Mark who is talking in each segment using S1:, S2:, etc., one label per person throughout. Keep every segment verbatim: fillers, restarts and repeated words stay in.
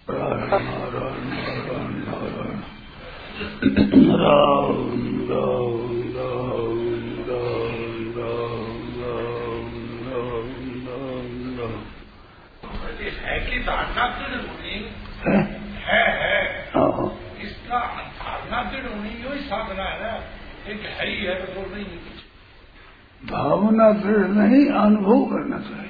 S1: नारायण नारायण नारायण नारायण राम राम राम राम राम राम राम राम राम।
S2: है कि धारणा दृढ़ होनी
S1: है
S2: है है
S1: हाँ
S2: इसका धारणा दृढ़ होनी यही साधना है ना। एक है ही है तो नहीं है कुछ।
S1: भावना दृढ़ नहीं, अनुभव करना चाहिए।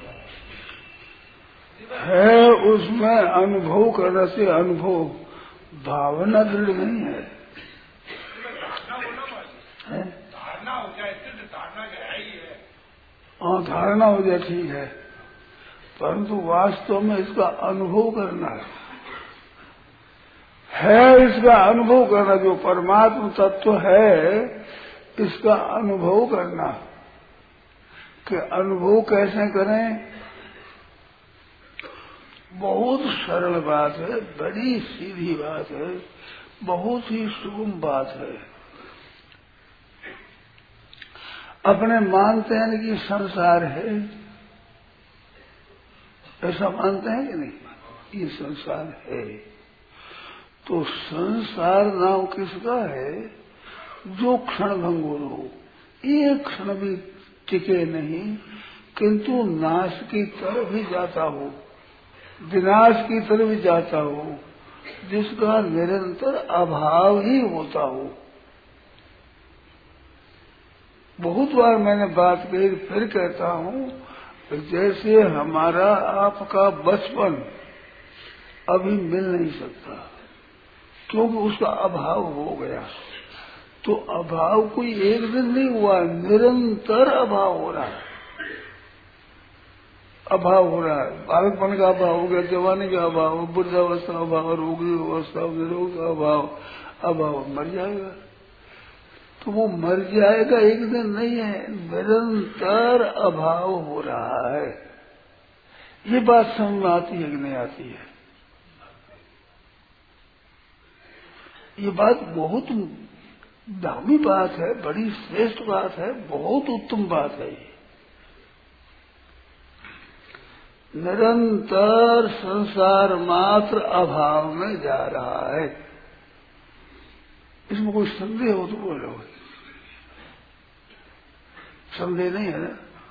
S1: है उसमें अनुभव करने से अनुभव, भावना दृढ़ नहीं है।
S2: धारणा होना
S1: है?
S2: धारणा हो जाए सिद्ध धारणा के है ही है।
S1: हाँ धारणा हो जाए ठीक है, परंतु वास्तव में इसका अनुभव करना है। है इसका अनुभव करना, जो परमात्मा तत्व है इसका अनुभव करना। कि अनुभव कैसे करें? बहुत सरल बात है, बड़ी सीधी बात है, बहुत ही सुगम बात है। अपने मानते हैं कि संसार है, ऐसा मानते हैं कि नहीं? ये संसार है, तो संसार नाम किसका है? जो क्षण भंगुर हो, एक क्षण भी टिके नहीं, किंतु नाश की तरफ ही जाता हो, विनाश की तरफ जाता हो, जिसका निरंतर अभाव ही होता हो। बहुत बार मैंने बात कही, फिर कहता हूँ, जैसे हमारा आपका बचपन अभी मिल नहीं सकता क्योंकि उसका अभाव हो गया। तो अभाव कोई एक दिन नहीं हुआ, निरंतर अभाव हो रहा है। अभाव हो रहा है, बालकपन का अभाव हो गया, जवानी का अभाव, वृद्धावस्था का अभाव, रोगी अवस्था, निरोग का अभाव, अभाव मर जाएगा। तो वो मर जाएगा एक दिन नहीं है, निरंतर अभाव हो रहा है। ये बात समझ में आती है कि नहीं आती है? ये बात बहुत दामी बात है, बड़ी श्रेष्ठ बात है, बहुत उत्तम बात है। ये निरंतर संसार मात्र अभाव में जा रहा है, इसमें कोई संदेह हो तो बोलो। संदेह नहीं है ना?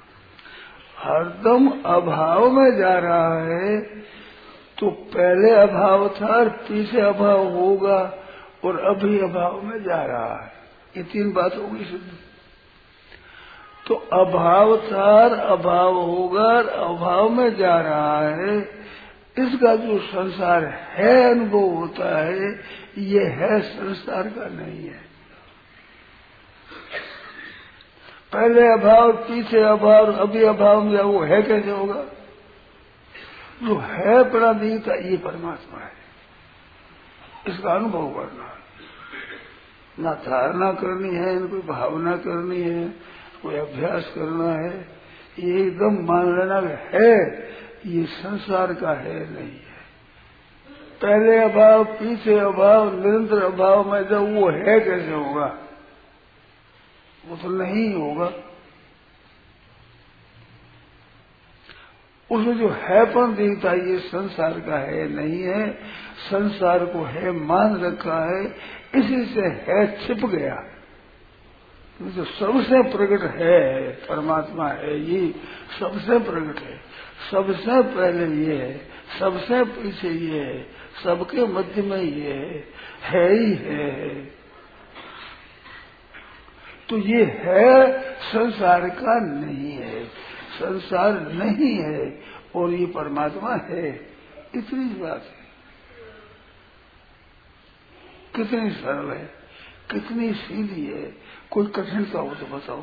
S1: हरदम अभाव में जा रहा है, तो पहले अभाव था और पीछे अभाव होगा और अभी अभाव में जा रहा है। ये तीन बात होगी सिद्ध। तो अभाव था और अभाव होगा और अभाव में जा रहा है, इसका जो संसार है अनुभव होता है, ये है संसार का नहीं है। पहले अभाव, पीछे अभाव, अभी अभाव में वो है कैसे होगा? जो है प्रदीता ये परमात्मा है, इसका अनुभव करना, ना धारणा करनी है, न कोई भावना करनी है, कोई अभ्यास करना है। ये एकदम मान लेना है, ये संसार का है नहीं है। पहले अभाव, पीछे अभाव, निरंतर अभाव में जब वो है कैसे होगा? वो तो नहीं होगा। उसमें जो हैपन दिखता है ये संसार का है नहीं है, संसार को है मान रखा है, इसी से है छिप गया। जो सबसे प्रकट है परमात्मा है, ये सबसे प्रकट है, सबसे पहले ये है, सबसे पीछे ये है, सबके मध्य में ये है, है ही है। तो ये है संसार का नहीं है, संसार नहीं है और ये परमात्मा है। इतनी बात है। कितनी सरल है, कितनी सीधी है, कोई कठिनता हो तो बताओ।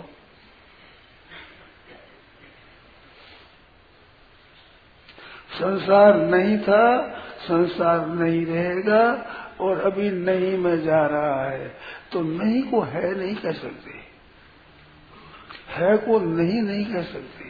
S1: संसार नहीं था, संसार नहीं रहेगा और अभी नहीं में जा रहा है, तो नहीं को है नहीं कह सकते, है को नहीं नहीं कह सकते।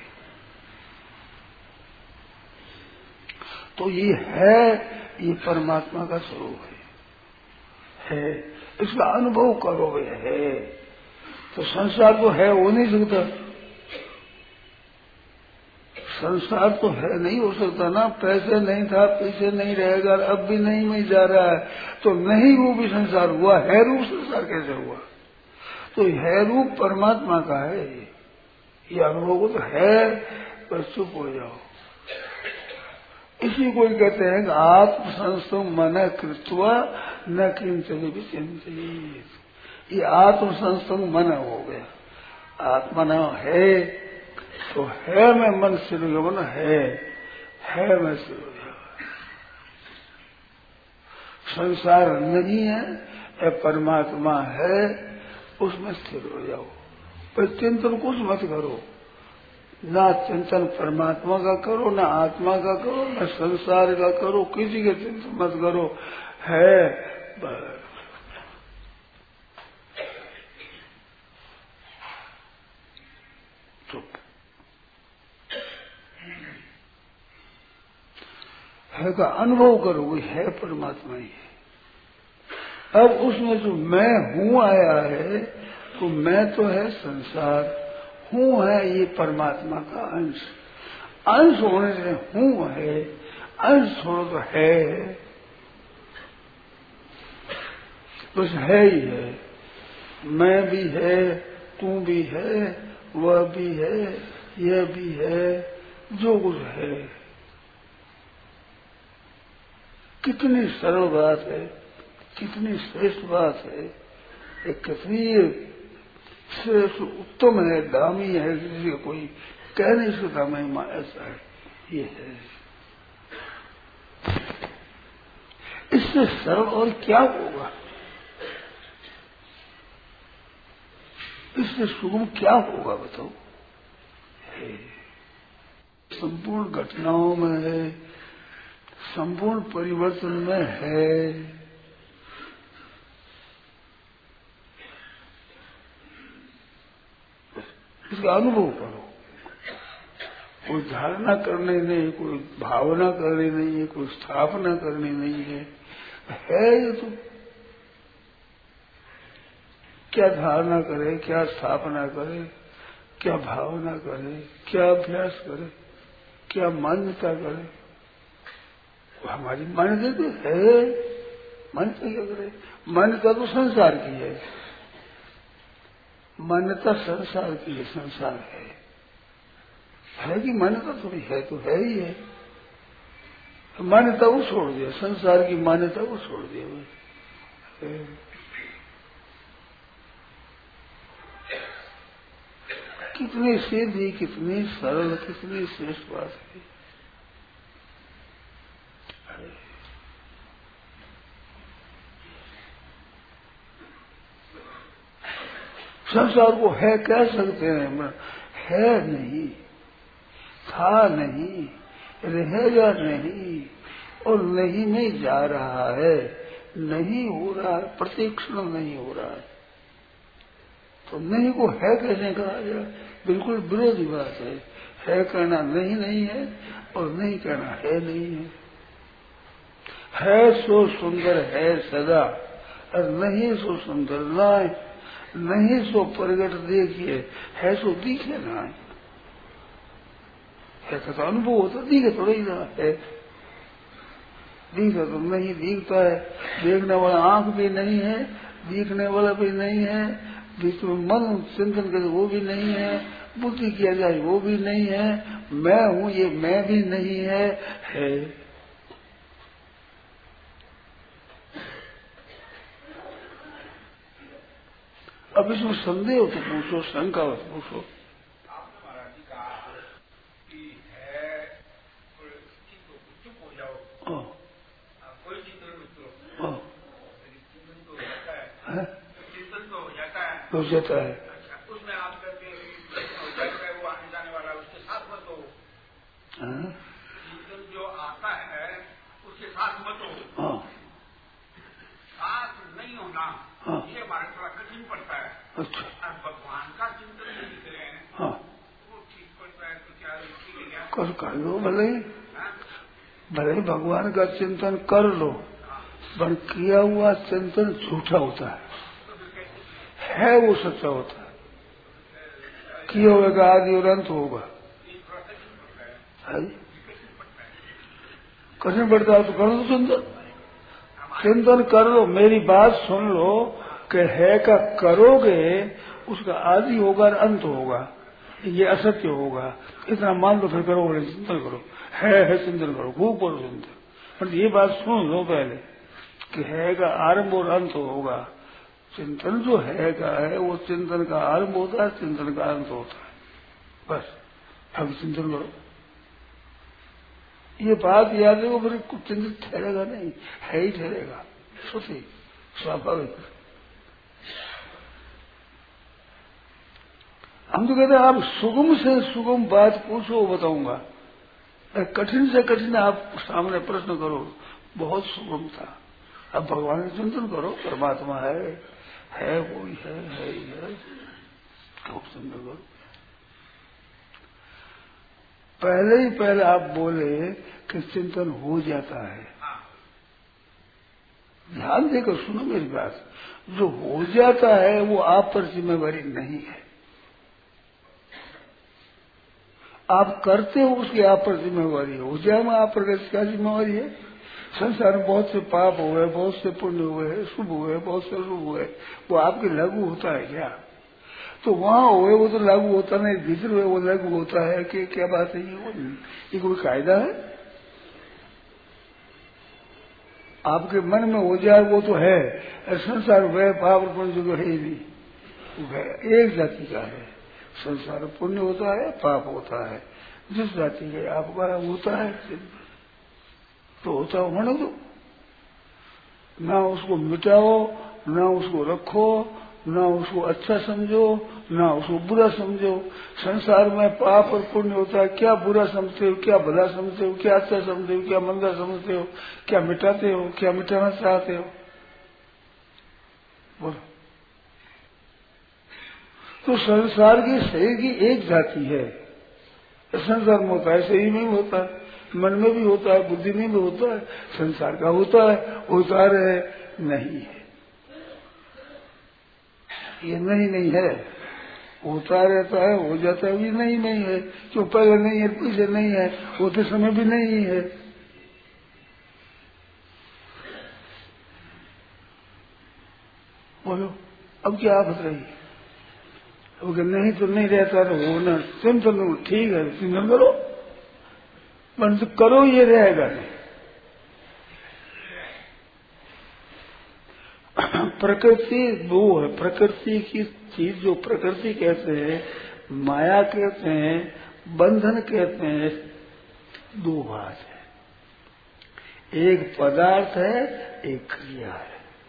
S1: तो ये है, ये परमात्मा का स्वरूप है, है, इसका अनुभव करोगे है। तो संसार तो है हो नहीं सकता, संसार तो है नहीं हो सकता ना। पैसे नहीं था, पीछे नहीं रहेगा, अब भी नहीं में जा रहा है, तो नहीं रूप ही संसार हुआ, है रूप संसार कैसे हुआ? तो है रूप परमात्मा का है। ये अनुभव को तो है, बस चुप हो जाओ। इसी को कहते हैं कि आत्म संस्थम मन कृत्वा न किंचन भी चिंतित। ये आत्म संस्थम मन हो गया। आत्मा न है तो है मैं मन से मन है है मैं से संसार नहीं है, ये परमात्मा है, उसमें स्थिर हो जाओ। पर चिंतन कुछ मत करो, ना चिंतन परमात्मा का करो, ना आत्मा का करो, ना संसार का करो, किसी के चिंतन मत करो। है बस। चुप। है का अनुभव करोगे, है परमात्मा ही है। अब उसमें जो मैं हूं आया है, तो मैं तो है संसार, हूं है ये परमात्मा का अंश। अंश होने से हूं है, अंश छोड़ो तो है, बस है ही है। मैं भी है, तू भी है, वह भी है, यह भी है, जो कुछ है। कितनी सरल बात है, कितनी श्रेष्ठ बात है, एक कितनी श्रेष्ठ उत्तम है, दामी है, किसी को कोई कह नहीं सकता महिमा ऐसा है, ये है। इससे सरल और क्या होगा, इससे सुगम क्या होगा बताओ। संपूर्ण घटनाओं में है, संपूर्ण परिवर्तन में है। इसका अनुभव करो। कोई धारणा करनी नहीं, कोई भावना करनी नहीं है, कोई स्थापना करनी नहीं है, है ये तो। क्या धारणा करे, क्या स्थापना करे, क्या भावना करे, क्या अभ्यास करे, क्या मान्यता करे, हमारी मान्यता तो है। मान्यता क्या करे? मान्यता तो संसार की है, मान्यता संसार की है, संसार है। है कि मान्यता थोड़ी है, तो है ही है। तो मान्यता को छोड़ दिया, संसार की मान्यता को छोड़ दिया। कितनी सीधी, कितनी सरल, कितनी श्रेष्ठ बात है। संसार को है कह सकते हैं, है नहीं, था नहीं, रहेगा नहीं, और नहीं में जा रहा है, नहीं हो रहा है, प्रतीक्षण नहीं हो रहा है। तो नहीं को है कैसे कहा जाए? बिल्कुल विरोधी बात है। है कहना नहीं नहीं है, और नहीं कहना है नहीं है। है सो सुंदर है सदा, और नहीं सो सुंदर ना है, नहीं सो प्रगट देखिए, है सो दिखे ना है। है का तो अनुभव होता, दिखे थोड़ा ही ना है। दिखता तो नहीं दिखता है, देखने वाला आंख भी नहीं है, दिखने वाला भी नहीं है, बीच में मन चिंतन करे वो भी नहीं है, बुद्धि किया जाए वो भी नहीं है, मैं हूं ये मैं भी नहीं है, है। अब इसमें संदेह हो तो पूछो, शंका हो तो पूछो। हो जाता है।
S2: अच्छा, उसमें आप करके वो आने जाने वाला उसके साथ मत हो। चिंतन जो आता है उसके साथ मत हो। साथ नहीं होना ये हमारे थोड़ा कठिन पड़ता है।
S1: अच्छा,
S2: और भगवान का चिंतन नहीं करें वो ठीक पड़ता है, तो क्या ठीक है?
S1: कर कर लो, भले भले भगवान का चिंतन कर लो, पर किया हुआ चिंतन झूठा होता है, है वो सच्चा होता है। किए हुए का आदि और अंत होगा। कठिन पड़ता है तो कर लो चिंतन, चिंतन कर लो। मेरी बात सुन लो कि है का करोगे उसका आदि होगा और अंत होगा, ये असत्य होगा, इतना मान लो, फिर करो चिंतन करो, है है चिंतन करो, खूब करो चिंतन। पर ये बात सुन लो पहले कि है का आरंभ और अंत होगा। चिंतन जो है का है वो चिंतन का आरंभ होता है, चिंतन का अंत होता है। बस अब चिंतन करो, ये बात याद रखो, फिर कुछ चिंतित ठहरेगा नहीं, है ही ठहरेगा, सोचिए स्वाभाविक। हम तो कहते हैं आप सुगम से सुगम बात पूछो बताऊंगा, कठिन से कठिन आप सामने प्रश्न करो, बहुत सुगम था। अब भगवान का चिंतन करो, परमात्मा है, है कोई है, है ही है, खूब चिंतन करो। पहले ही पहले आप बोले कि चिंतन हो जाता है, ध्यान देकर सुनो मेरी बात, जो हो जाता है वो आप पर जिम्मेवारी नहीं है, आप करते हो उसकी आप पर जिम्मेवारी है। हो जाए में आप पर क्या जिम्मेवारी है? संसार में बहुत से पाप हुए, बहुत से पुण्य हुए, शुभ हुए, बहुत से अशुभ हुए, वो आपके लागू होता है क्या? तो वहां हुए वो तो लागू होता नहीं, भीतर हुए वो लागू होता है कि क्या बात है? ये वो ये कोई कायदा है? आपके मन में हो जाए वो तो है, संसार हुए पाप पुण्य जो है ही नहीं, एक जाति का है संसार, पुण्य होता है पाप होता है, जिस जाति के आपका होता है तो होता होने दो, ना उसको मिटाओ, ना उसको रखो, ना उसको अच्छा समझो, ना उसको बुरा समझो। संसार में पाप और पुण्य होता है, क्या बुरा समझते हो, क्या भला समझते हो, क्या अच्छा समझते हो, क्या मंदा समझते हो, क्या मिटाते हो, क्या मिटाना चाहते हो, बोलो। तो संसार की शरीर की एक जाति है, संसार में होता है, शरीर में भी होता है, मन में भी होता है, बुद्धि में भी होता है, संसार का होता है, होता रहे, नहीं है, ये नहीं नहीं है, होता रहता है, हो जाता है, ये नहीं नहीं है, जो पहले नहीं है पीछे नहीं है, होते समय भी नहीं है। बोलो अब क्या आप रही? अगर नहीं तो नहीं रहता तो वो ना चिंतन, ठीक है चिंतन करो, परंतु करो ये रहेगा नहीं। प्रकृति दो है, प्रकृति की चीज जो प्रकृति कहते हैं, माया कहते हैं, बंधन कहते हैं, दो बात है, एक पदार्थ है, एक क्रिया है।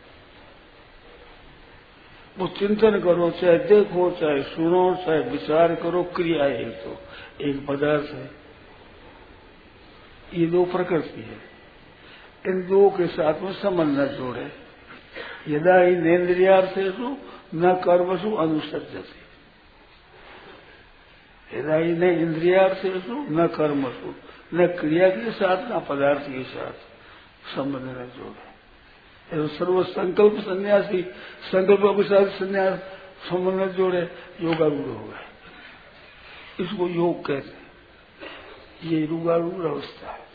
S1: वो चिंतन करो, चाहे देखो, चाहे सुनो, चाहे विचार करो, क्रिया है तो एक पदार्थ है, ये दो प्रकृति है। इन दो के साथ में संबंध न जोड़े। यदा ही नेन्द्रियार्थेषु न कर्मसु अनुसज्जते, यदा ही न इंद्रियार्थेषु न कर्मसु, न क्रिया के साथ न पदार्थ के साथ संबंध न जोड़े। सर्व संकल्प सन्यासी, संकल्प अभिशाद संन्यास संबंध न जोड़े, योगारूढ़ हो गए, इसको योग कहते हैं। ये योगारूढ़ अवस्था है।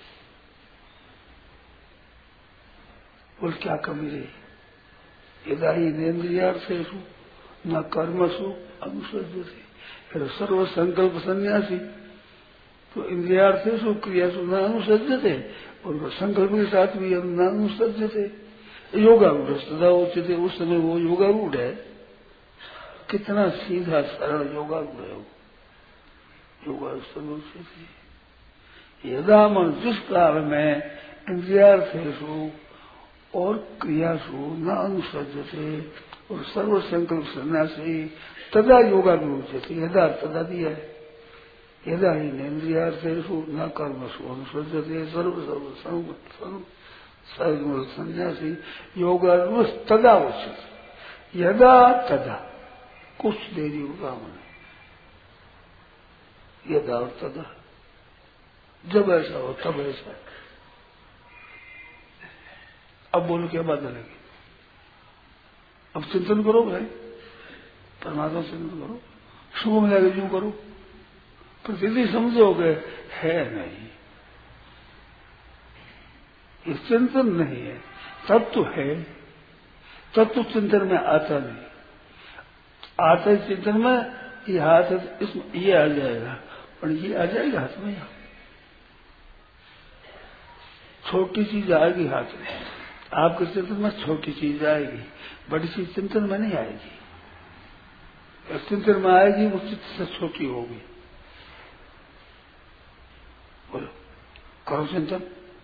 S1: बोल क्या कमी रही? यदा ही नेन्द्रियार्थेषु न कर्मसु अनुसज्जते, फिर सर्व संकल्प सन्यासी तो इंद्रियार्थेषु क्रियासु न अनुसज्जते, और संकल्प के साथ भी न अनुसज्जते, योगारूढ़ सदा उचित। उस समय वो योगारूढ़ है, कितना सीधा सरल योगारूढ़ है वो, योगारूढ़ उचित। यदा मन जिस काल में इंद्रियार्थेषु और क्रियासु न अनुसज्जते और सर्व संकल्प सन्यासी तदा योगारूढ़ उचित। यदा तदा दिया है, यदा ही नेन्द्रियार्थेषु न कर्मसु अनुसज्जते सर्व सर्व सर्व सर्व सन्यासी योगारूढ़ तदा उचित। यदा तदा कुछ देरी होगा मैंने, यदा और तदा, जब ऐसा हो तब ऐसा। अब बोलो क्या बात लगी? अब चिंतन करो भाई, परमात्मा चिंतन करो, शुभ में जाकर यूं करो, प्रतीति समझोगे है नहीं, ये चिंतन नहीं है, तत्व है, तत्व चिंतन में आता नहीं। आता है चिंतन में, ये हाथ इसमें ये आ जाएगा, और ये आ जाएगा हाथ में, छोटी चीज आएगी हाथ में, आपके चिंतन में छोटी चीज आएगी, बड़ी चीज चिंतन में नहीं आएगी। चिंतन में आएगी वो चित्त से छोटी होगी। बोलो करो चिंतन,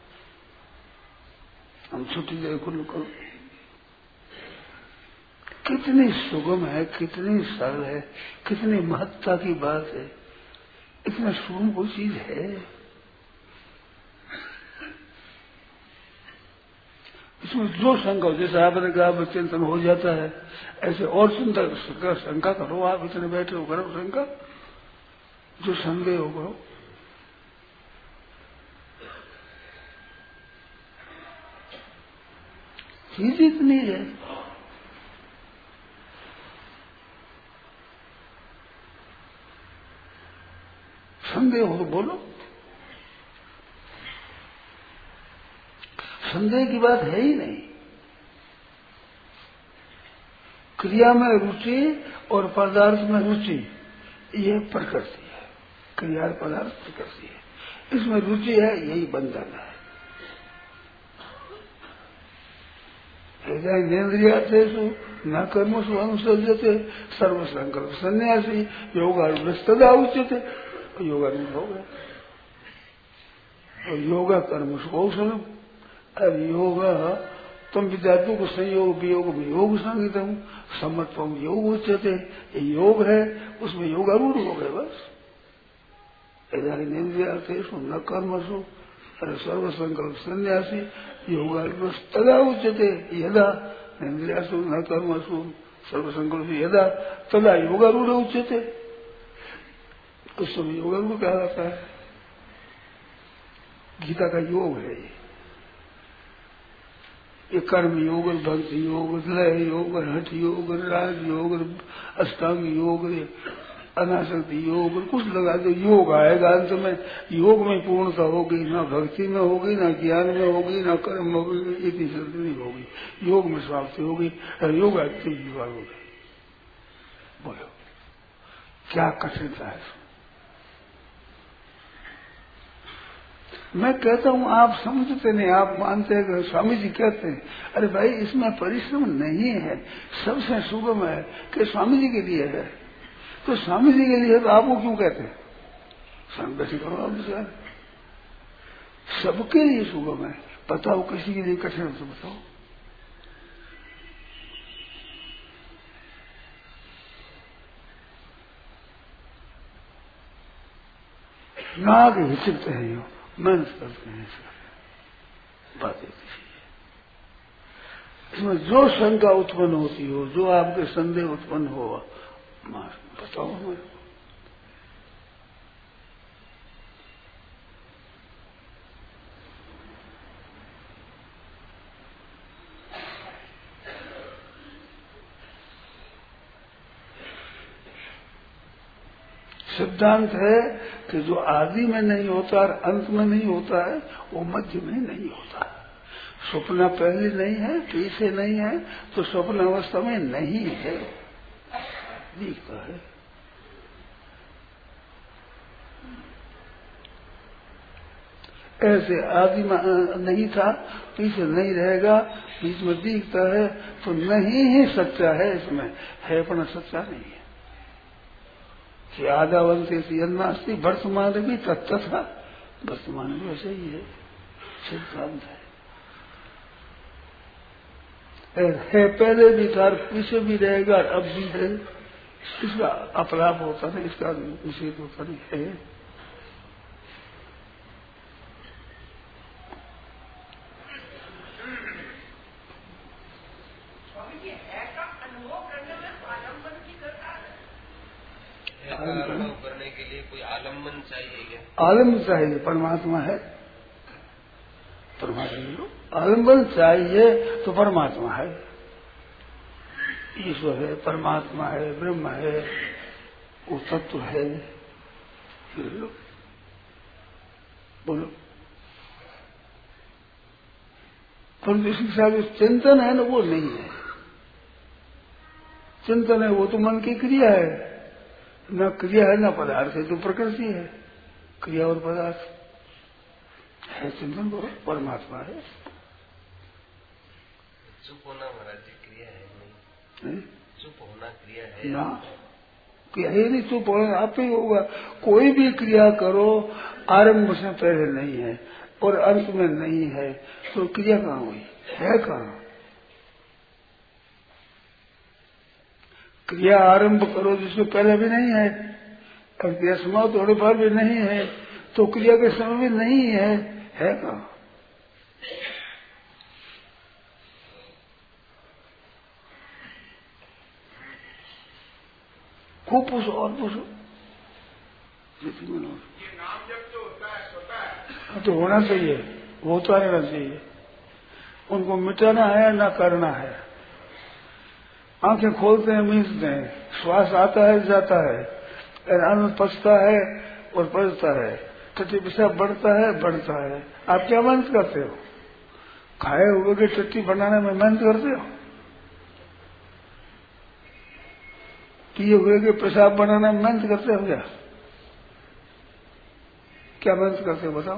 S1: हम छोटी जगह खुल करो। कितनी सुगम है, कितनी सरल है, कितनी महत्ता की बात है, इतना सुगम कोई चीज है। इसमें जो शंका हो, जैसे आपने कहा चिंतन हो जाता है, ऐसे और चिंता शंका करो। आप इतने बैठे हो, करो शंका, जो संदेह हो करो। चीज इतनी है, संदेह हो तो बोलो। संदेह की बात है ही नहीं। क्रिया में रुचि और पदार्थ में रुचि, ये प्रकृति है। क्रिया और पदार्थ प्रकृति है, इसमें रुचि है, यही बंधन है। नेन्द्रियार्थेषु न कर्मसु अनुसज्जते सर्वसंकल्प सन्यासी योगारूढ़स्तदा उच्यते। योगारूढ़ हो गया, और योगा कर्मसु कौशलम। अब योग तुम विद्यार्थियों को संयोग वियोग में योग संगीतम सम्मतम योग उच्यते। ये योग है, उसमें योगारूढ़ हो गए बस। नेन्द्रियार्थेषु न कर्मसु अरे सर्वसंकल्प सन्यासी योगारूढ़स्तदा उच्यते। यदा नेन्द्रियासु न कर्मसु सर्वसंकल्प यदा तदा योगारूढ़ उच्यते। उस समय योगारूढ़ कहा जाता है। गीता का योग है ये। ये कर्म योग, भक्ति योग, लय योग, हठ योग, राज योग, अष्टांग योग, अनासक्ति योग, कुछ लगा दो योग आएगा। अंत में योग में पूर्णता होगी, ना भक्ति में होगी, ना ज्ञान में होगी, ना कर्म में होगी, इतनी शक्ति नहीं होगी। योग में समाप्ति होगी, योग आती युवा होगी। बोलो क्या कठिनता है। मैं कहता हूँ आप समझते नहीं, आप मानते हैं। स्वामी जी कहते हैं अरे भाई इसमें परिश्रम नहीं है, सबसे सुगम है कि स्वामी जी के लिए है। तो स्वामी जी के लिए तो आपको क्यों कहते हैं? संगति करो आप विचार। सबके लिए सुगम है, बताओ किसी के लिए कठिन तो बताओ। नाग हिचकते हैं, यो मेहनत करते हैं, बातें किसी इसमें जो शंका उत्पन्न होती हो, जो आपके संदेह उत्पन्न हो, बताओ हमें। सिद्धांत है कि जो आदि में नहीं होता और अंत में नहीं होता है, वो मध्य में नहीं होता। स्वप्न पहले नहीं है, पीछे नहीं है, तो स्वप्न अवस्था में नहीं है, दिखता है। ऐसे आदि में नहीं था, पीछे नहीं रहेगा, बीच में दिखता है, तो नहीं ही सच्चा है। इसमें है अपना सच्चा नहीं है कि आदावंते अन्नास्ति वर्तमान भी तत्था, वर्तमान भी वैसे ही है। सिद्धांत है, है पहले भी था, पीछे भी रहेगा, अब भी है। इसका अपलाप होता नहीं, इसका निषेध होता नहीं है।
S3: अनुभव करने के लिए कोई आलम्बन चाहिए क्या?
S1: आलम्बन चाहिए, परमात्मा है। परमात्मा आलम्बन चाहिए तो परमात्मा है, ईश्वर है, परमात्मा है, ब्रह्म है, वो तत्व है। बोलो। परंतु इसके साथ जो चिंतन है ना वो नहीं है। चिंतन है वो तो मन की क्रिया है, न क्रिया है न पदार्थ है, तो प्रकृति है। क्रिया और पदार्थ है चिंतन वो परमात्मा है।
S3: चुप होना महाराज जी क्रिया है नहीं? चुप होना क्रिया है
S1: ना? क्रिया ही नहीं, चुप होना आप ही होगा। कोई भी क्रिया करो आरंभ से पहले नहीं है और अंत में नहीं है, तो क्रिया कहाँ हुई है? कहाँ क्रिया आरंभ करो जिससे पहले भी नहीं है और क्रिया समाप्त होने पर भी नहीं है, तो क्रिया के समय भी नहीं है, है कहाँ? खूब पूछो और पूछो।
S2: ये नाम जब जो होता है होता है
S1: तो होना चाहिए, वो तो रहना चाहिए। उनको मिटाना है ना करना है। आंखें खोलते हैं मीचते हैं, श्वास आता है जाता है, अन्न पचता है और पचता है, टट्टी पेशाब बढ़ता है बढ़ता है। आप क्या मेहनत करते हो? खाए हुए के टट्टी बनाने में मेहनत करते हो? पिए हुए के पेशाब बनाने में मेहनत करते हो क्या? क्या मेहनत करते हो बताओ?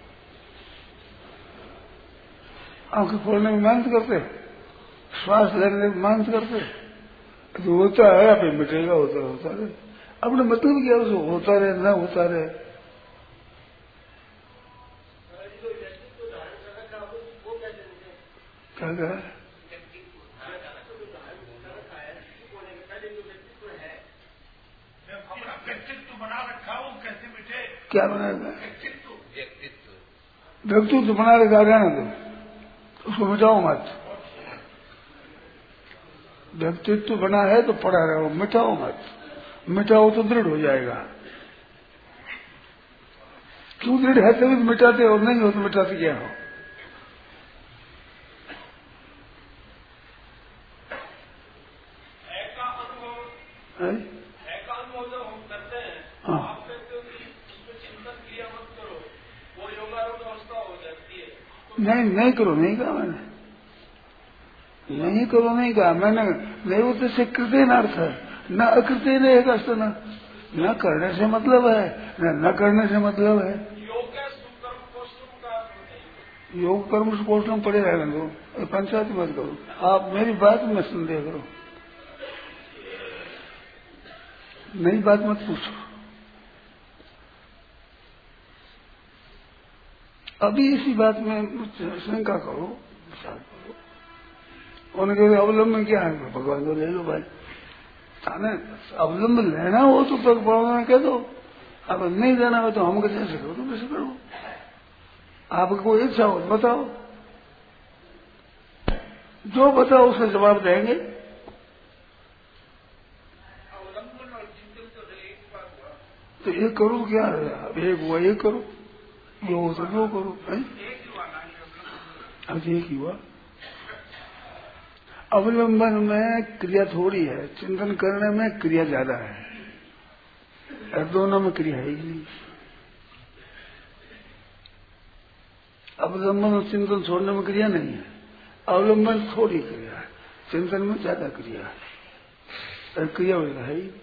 S1: आंखें खोलने में मेहनत करते, श्वास लेने में मेहनत करते, तो होता है अभी मिटेगा, होता होता रहे। अपने मतलब क्या उसको होता रहे ना होता रहे। क्या कहा?
S2: व्यक्तित्व बना रखा हो कैसे मिटे?
S1: क्या बनाएगा?
S3: व्यक्तित्व
S1: व्यक्तित्व बना रखा रहना दो, उसको मिटाओ मत। व्यक्तित्व बना है तो पड़ा रहो, मिटाओ मत। मिटाओ तो दृढ़ हो जाएगा। क्यों दृढ़ है तभी तो मिटाते हो, नहीं हो तो मिटाते क्या हो? हाँ नहीं नहीं करो, नहीं कहा मैंने, नहीं करो नहीं कहा मैंने। नहीं वो तो कृतेन अर्थ है, न अकृतेन एक अर्थ, न न करने से मतलब है न न करने से मतलब है। योग कर्म से कोष्ठम पड़े रहेगा दो, पंचायत मत करो। आप मेरी बात में संदेह करो, नई बात मत पूछो। अभी इसी बात में शंका करो, विचार करो। उनके अवलंबन क्या है? भगवान को ले लो भाई। ताने अवलंबन लेना हो तो तक भगवान कह दो, अब नहीं देना हो तो हम कैसे करो तो कैसे करो। आपको इच्छा हो बताओ, जो बताओ उसका जवाब देंगे। तो ये करो क्या है? अब एक हुआ ये करो, जो हो तो वो करो। अब एक ही हुआ। अवलंबन में क्रिया थोड़ी है, चिंतन करने में क्रिया ज्यादा है, और दोनों में क्रिया है ही नहीं। अवलंबन और चिंतन छोड़ने में क्रिया नहीं है। अवलंबन थोड़ी क्रिया है, चिंतन में ज्यादा क्रिया है, और क्रिया है ही।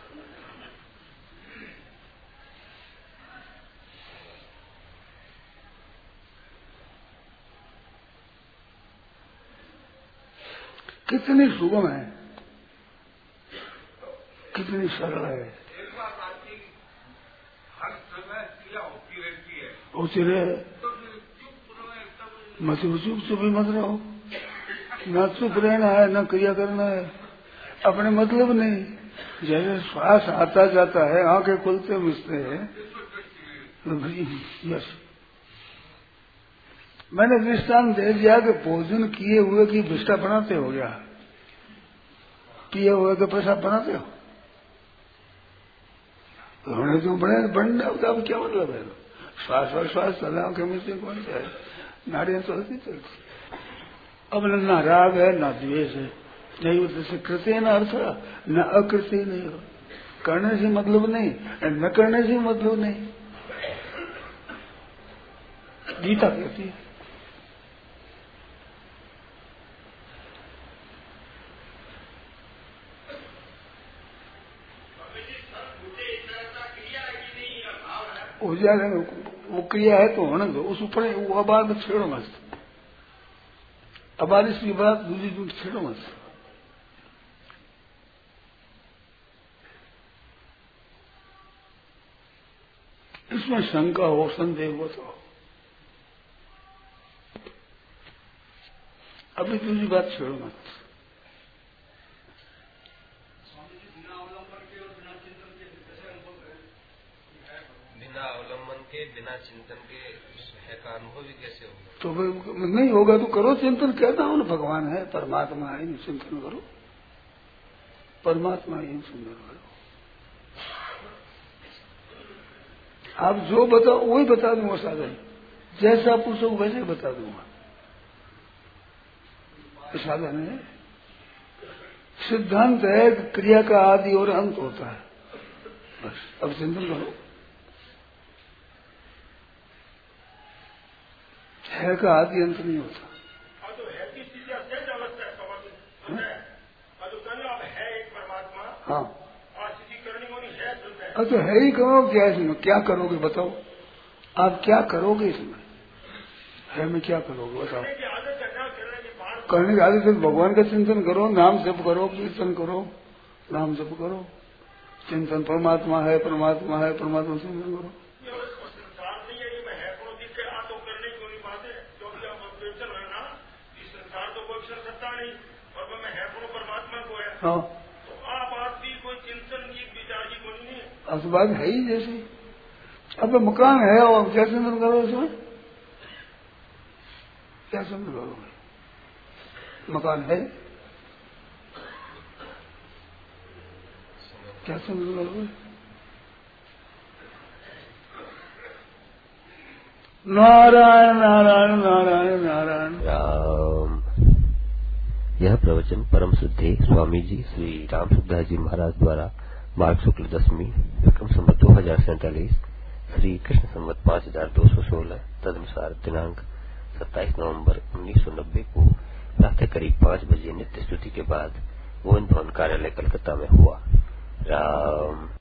S1: कितनी सुगम है, कितनी सरल है।
S2: एक बात आती, हर समय क्रिया होती रहती है,
S1: होती रहे,
S2: तो चुप रहो,
S1: मत चुप चुप ही मत रहो। न चुप रहना है न क्रिया करना है, अपने मतलब नहीं। जैसे श्वास आता जाता है, आंखें खुलते मिलते हैं, यस। मैंने दृष्टांत दे दिया कि भोजन किए हुए की विष्टा बनाते हो गया, पिए हुए के पेशाब बनाते हो, होने जो बने बनने अब क्या मतलब है? श्वास और श्वास चला, आंखें मिलते कौन सा है, नाड़ियां चलती चलती। अब न राग है न द्वेष है, नहीं उसे कृत्य न अर्थ न अकृत्य नहीं हो। करने से मतलब नहीं, न करने से मतलब नहीं। गीता कहती है हो जाएगा। वो क्रिया है तो होने दो, उस ऊपर वो आबाद में छेड़ो मत। आबाद इसकी बात दूसरी दूर छेड़ो मत। इसमें शंका हो, संदेह हो तो अभी दूसरी बात छेड़ो मत।
S3: बिना अवलंबन के, बिना चिंतन के है का अनुभव भी कैसे होगा?
S1: तो फिर नहीं होगा तो करो चिंतन। कहता हूं ना, भगवान है, परमात्मा है, चिंतन करो। परमात्मा है, चिंतन करो। आप जो बताओ वही बता दूंगा साधन। जैसा पूछो वैसे बता दूंगा। साधन है, सिद्धांत है कि क्रिया का आदि और अंत होता है। बस अब चिंतन करो। है का आदि अंत नहीं होता। हाँ अब तो है ही। करो क्या इसमें? क्या करोगे बताओ? आप क्या करोगे इसमें? है में क्या करोगे बताओ? करने की आदत है। भगवान का चिंतन करो, नाम जप करो, कीर्तन करो, नाम जप करो, चिंतन परमात्मा है, परमात्मा है, परमात्मा चिंतन करो। हाँ अब तो बात है ही जैसे। अब तो मकान है और क्या चिंतन करो इसमें? क्या चिंतन करोगे? मकान है, क्या चिंतन करोगे? नारायण नारायण नारायण नारायण
S3: राम। यह प्रवचन परम सिद्धे स्वामी जी श्री राम सुखदास जी महाराज द्वारा मार्ग शुक्ल दशमी विक्रम संवत दो हजार सैंतालीस श्री कृष्ण संवत पांच हजार दो सौ सोलह तदनुसार दिनांक सत्ताईस नवंबर उन्नीस सौ नब्बे को प्रातः करीब पांच बजे नित्य स्तुति के बाद गोविंद भवन कार्यालय कलकत्ता में हुआ। राम।